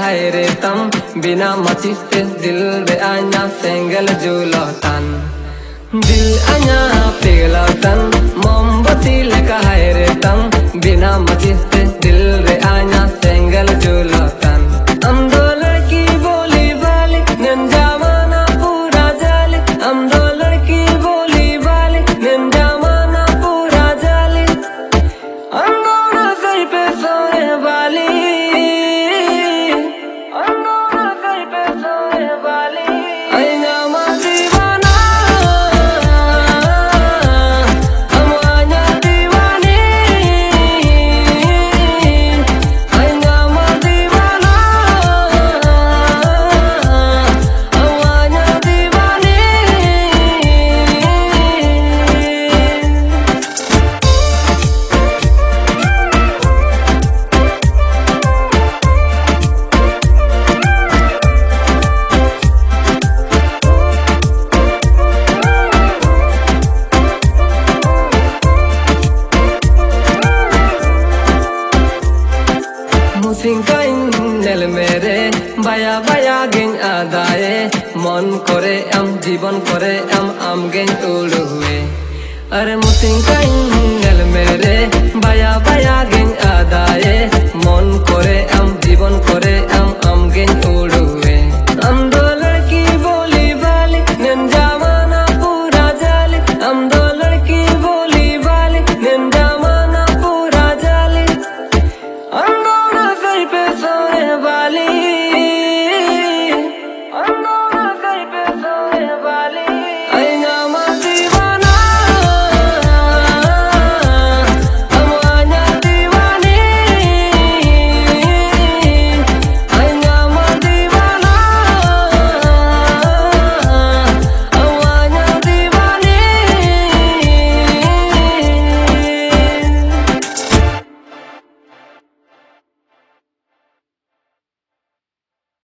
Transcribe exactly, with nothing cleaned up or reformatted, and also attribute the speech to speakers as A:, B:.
A: हाय रे तम बिना माचिस पे दिल बे आना सेंगल जुलतान दिल आना पिघलतान मोमबत्ती लगा हाय रे तम बिना माचिस पे दिल बे आना सेंगल जुलतान हम दो लड़की बोली वाली नंजामाना पूरा जाली हम दो लड़की बोली वाली नंजामाना पूरा जाली अंगोना सर पे सोने वाली अंगोना सर पे सोने वाली ऐ नामा दीवाना हम आना दीवानी ऐ नामा दीवाना हम आना दीवानी Musingkain nel mere baya baya gen adaye mon kore am jibon kore am am gen uluwe are musingkain nel mere baya baya gen adaye mon kore am jibon kore am am gen uluwe ando